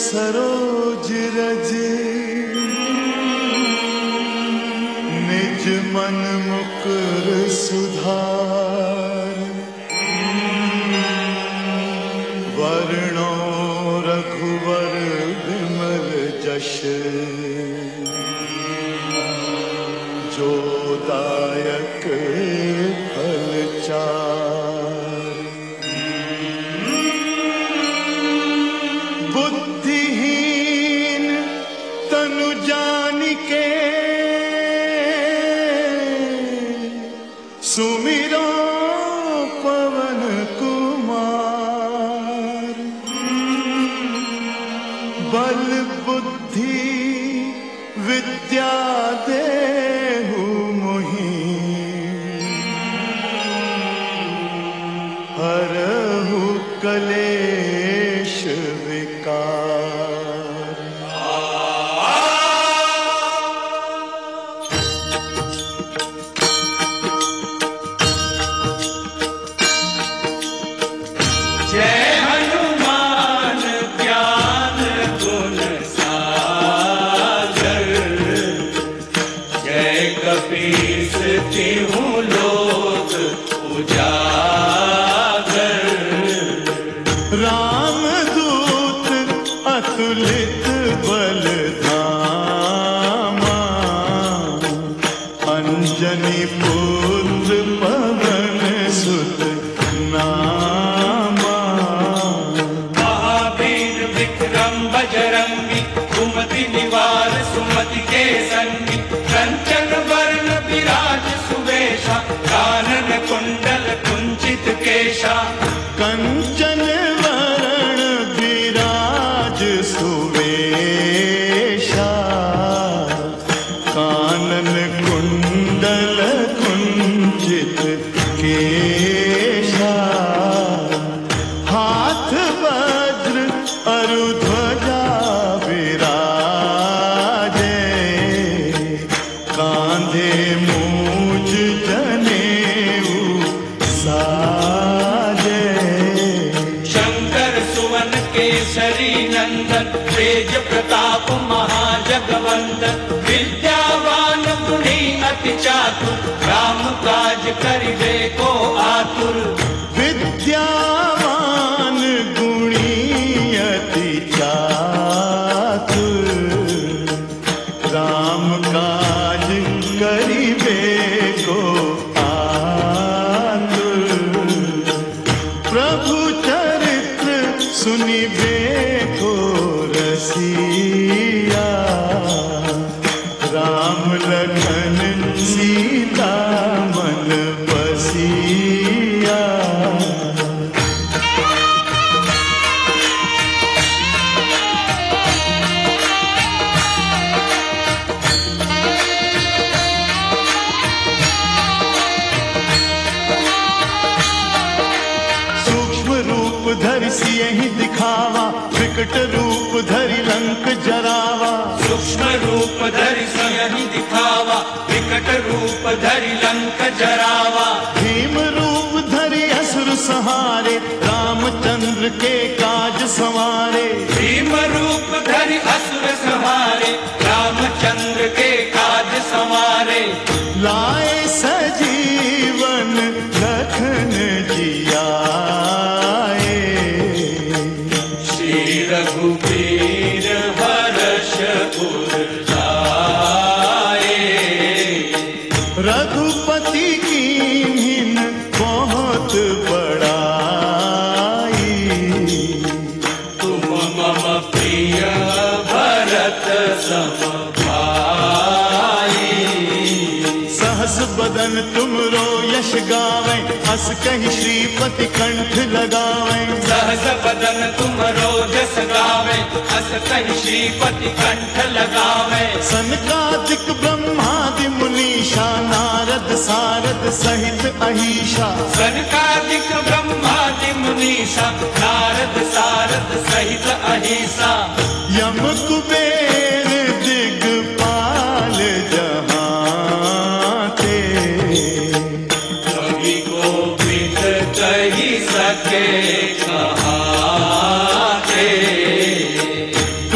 सरोज रज निज मन मुकुर सुधार वर्णो रघुवर विमल जश जो दायक फल चार बुद्धिहीन तनु जानिके सुमिरो पवन कुमार बल बुद्धि विद्या देहु मोहि हरहु कलेश विकार। जय हनुमान ज्ञान गुण सागर जय कपीस तिहु लोक उजागर। रामदूत अतुलित बल धामा अंजनी पुत्र पवन सुत नामा। महावीर विक्रम बजरंगी कुमति निवार सुमति के संगी कंचन वर्ण विराज सुवेशा कानन कुंडल कुंचित केशा। कंचन वरण विराज सुवेशा कानन कुंडल कुंचित केशा। हाथ वज्र अरु ध्वजा विराजे कांधे मूज जनेऊ साजे। शंकर सुवन केसरी नंदन तेज प्रताप महाजगवंदन विद्यावान गुणी अति चातुर राम काज करिबे को आतुर। विद्यावान गुणी अति चातुर राम काज करिबे को आतुर। प्रभु चरित्र सुनिबे को रसिया राम लखन सीता मन बसिया। सूक्ष्म रूप धरि सियहि दिखावा विकट रूप धरि लंक जरावा। सूक्ष्म रूप धरि सियहि दिखावा विकट रूप धरि लंक जरावा। भीम रूप धरि असुर संहारे रामचंद्र के काज संवारे। भीम रूप धरि असुर संहारे रामचंद्र के काज संवारे। लाए सजीवन लखन जियाए श्री रघुबीर हर्ष उर लाए। रघुपति कीन्हिन बहुत बड़ाई तुम मम प्रिय भरत सम भाई। सहस बदन तुमरो यश गावे अस कहि श्रीपति कंठ लगावे। सहस बदन तुमरो जस गावे अस कहि श्रीपति कंठ लगावे। सनकादिक ब्रह्मादि मुनीषा नारद सारद सहित अहीशा। सनकादिक ब्रह्मादि मुनीषा नारद सारद सहित अहीसा। यम कुबेर दिगपाल जहाँ थे कवि कोविद कही सके कहाँ थे।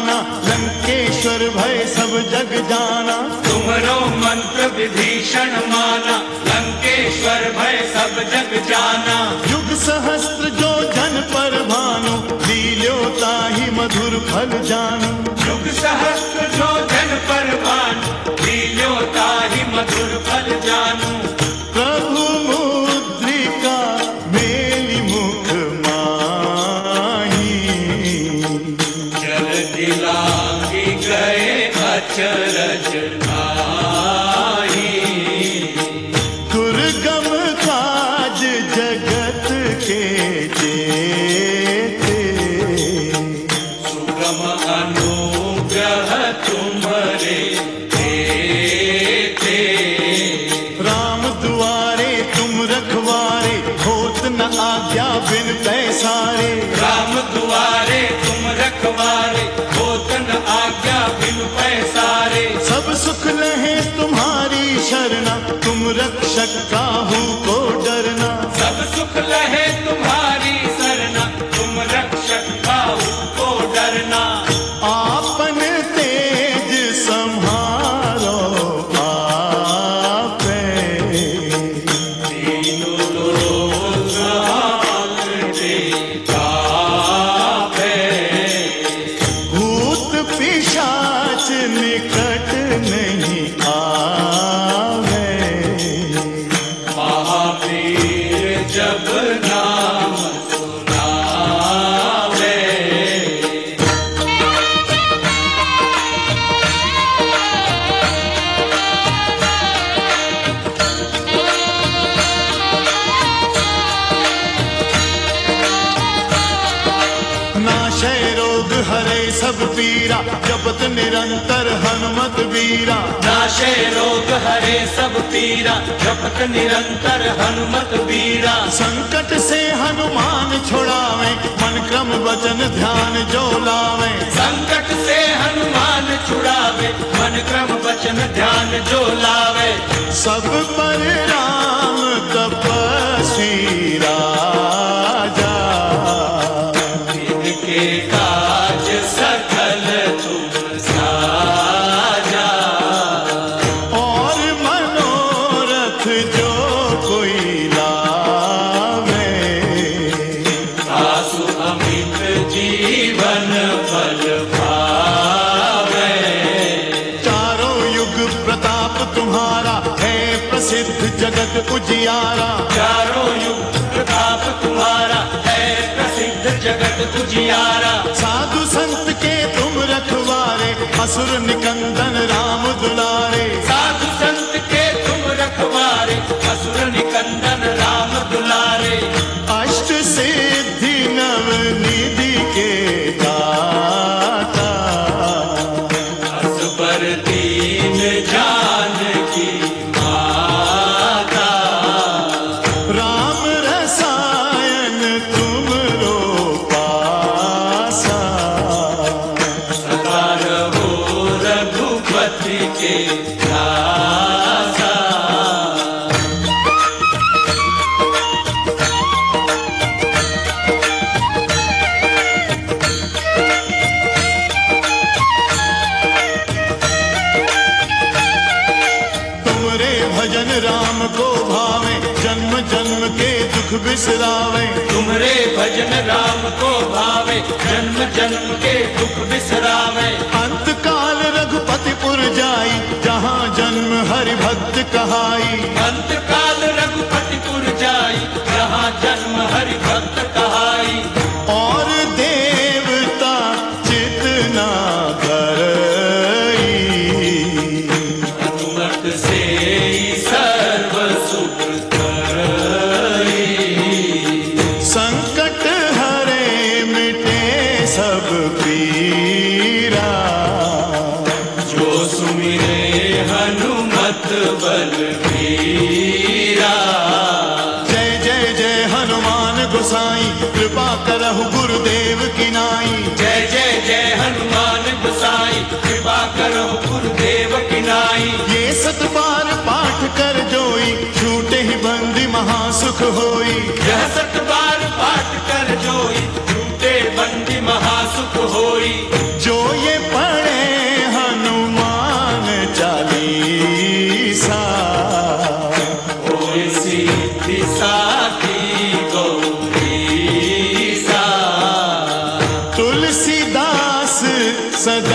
माना, लंकेश्वर भय सब जग जाना। तुम्हरो मंत्र विभीषण माना, लंकेश्वर भय सब जग जाना। युग सहस्त्र जो जन पर भानु, लील्यो ताहि मधुर फल जानू। युग सहस्त्र जो जन पर भानु, लील्यो ताहि मधुर फल जानू। प्रभु मुद्रिका मेलि मुख माही, जल दिलांगी गए अचरज नाही। दुर्गम काज जगत के जेते, सुगम अनुग्रह तुम्हारे देते। राम दुआरे तुम रखवारे, होत न आज्ञा बिन पैसारे। राम दुआरे तुम रखवारे, होत न आज्ञा बिन पैसारे। सब सुख लहे तुम्हारी शरणा, तुम रक्षक काहू को डरना। सब सुख लहे तुम्हारी सरना, तुम रक्षक काहू को डरना। आपन तेज सम्हारो आपे, तीनों लोक हांकते कांपे। भूत पिशाच निकट नहीं आवे, महावीर जब नाम सुनावे। नाशय रोग हरे सब पीरा, जपत निरंतर हनुमत वीरा। नाशे रोग हरे सब पीरा, जपत निरंतर हनुमत वीरा। संकट से हनुमान छुड़ावे, मन क्रम वचन ध्यान जो लावे। संकट से हनुमान छुड़ावे, मन क्रम वचन ध्यान जो लावे। सब पर राम तपस्वी राजा, इनके काज सकल तुम साजा। और मनोरथ जो कोई लावे, आसु अमित जीवन फल पावे। चारों युग प्रताप तुम्हारा, है प्रसिद्ध जगत उजियारा। चारों युग प्रताप तुम्हारा, है प्रसिद्ध जगत उजियारा। साधु संत के तुम रखवारे, असुर निकंदन राम दुलारे। साधु संत के तुम रखवारे, असुर निकंदन राम दुलारे। अष्ट सिद्धि नव निधि के दाता, असबर दीन जानकी माता। राम रसायन तुमरो पासा, सदा रहो रघुपति के दासा। तुमरे भजन राम को भावे, जन्म जन्म के दुख बिसरावे। तुमरे भजन राम को भावे, जन्म जन्म के दुख बिसरावे। अंत काल रघुपतिपुर जाई, जहाँ जन्म हरि भक्त कहाई। अंत काल रघुपतिपुर जाई, जहाँ जन्म हरि भक्त कहाई। और देवता चितना करई, हनुमत से ही सर्व सुख करई। संकट हरे मिटे सब पीरा, जो सुमिरे हनुमत बलबीरा।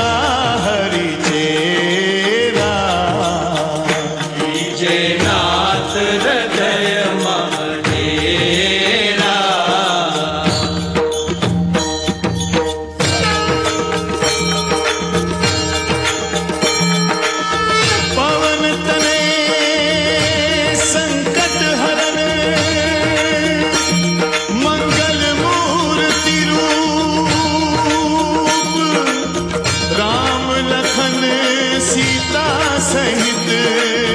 हरि चेरा। कीजे नाथ हृदय महडेरा। पवन तने संकट हरन, मंगल मूर्ति रूप, राम लखन सीता सहित